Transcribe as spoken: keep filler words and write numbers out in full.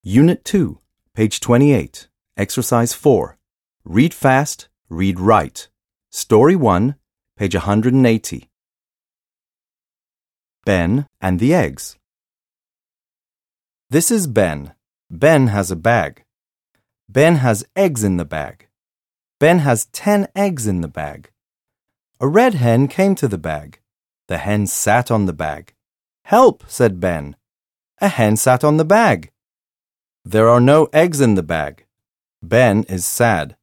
Unit two, page twenty-eight, Exercise four. Read fast, read right. Story one, page one hundred eighty. Ben and the eggs. This is Ben. Ben has a bag. Ben has eggs in the bag. Ben has ten eggs in the bag. A red hen came to the bag. The hen sat on the bag. "Help," said Ben. A hen sat on the bag. There are no eggs in the bag. Ben is sad.